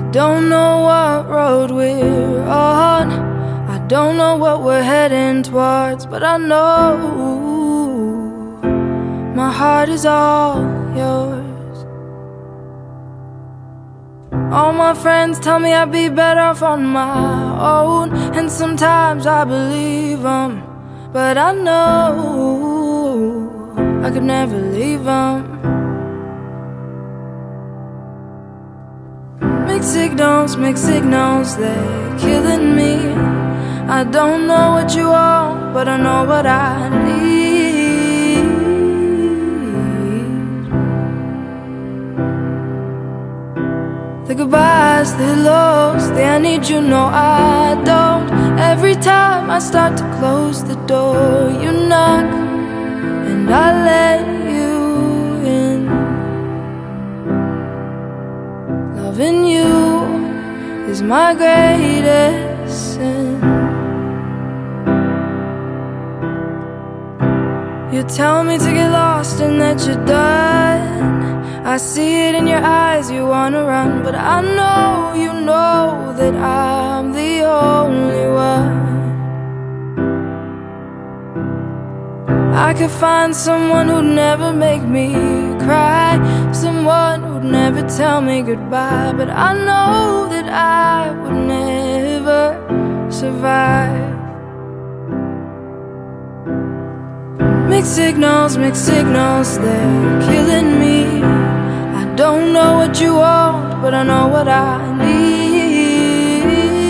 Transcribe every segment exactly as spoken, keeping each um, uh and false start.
don't know what road we're on, I don't know what we're heading towards, but I know my heart is all yours. All my friends tell me I'd be better off on my own, and sometimes I believe them, but I know I could never leave them. Mixed signals, mixed signals, they're killing me. I don't know what you want, but I know what I need. The goodbyes, the lows, the I need you, no I don't. Every time I start to close the door, you knock, and I let you in. Loving you is my greatest sin. You tell me to get lost and that you're done. I see it in your eyes, you wanna run, but I know you know that I'm the only one. I could find someone who'd never make me cry, someone who'd never tell me goodbye, but I know that I would never survive. Mixed signals, mixed signals, they're killing me. I don't know what you want, but I know what I need.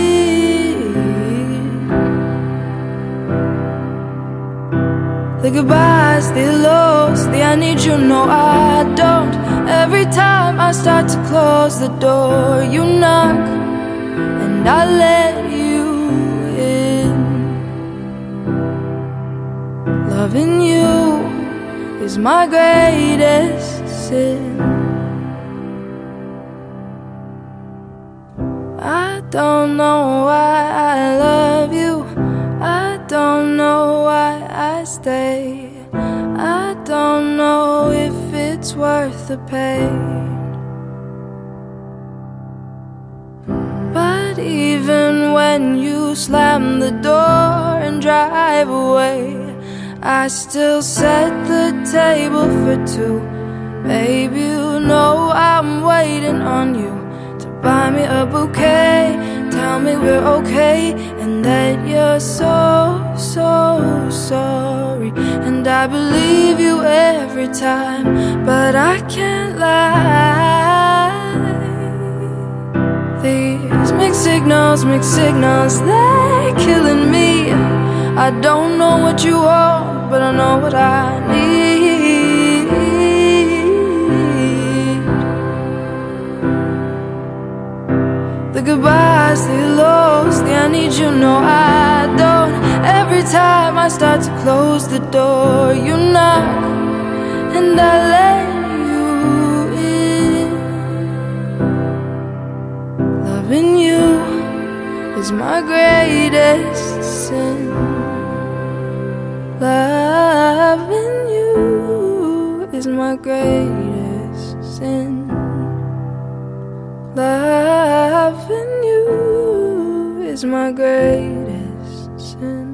The goodbyes, the lows, the I need you, no I don't. Every time I start to close the door, you knock, and I let you in. Loving you is my greatest sin. I don't know why I love you, I don't know why I stay, I don't know if it's worth the pain. But even when you slam the door and drive away, I still set the table for two. Babe, you know I'm waiting on you to buy me a bouquet, tell me we're okay, and that you're so, so sorry. And I believe you every time, but I can't lie. These mixed signals, mixed signals, they're killing me. I don't know what you want, but I know what I need. The goodbyes, the lows, the I need you, no I don't. Every time I start to close the door, you knock, and I let you in. Loving you is my greatest sin. Loving you is my greatest sin. Loving you is my greatest sin.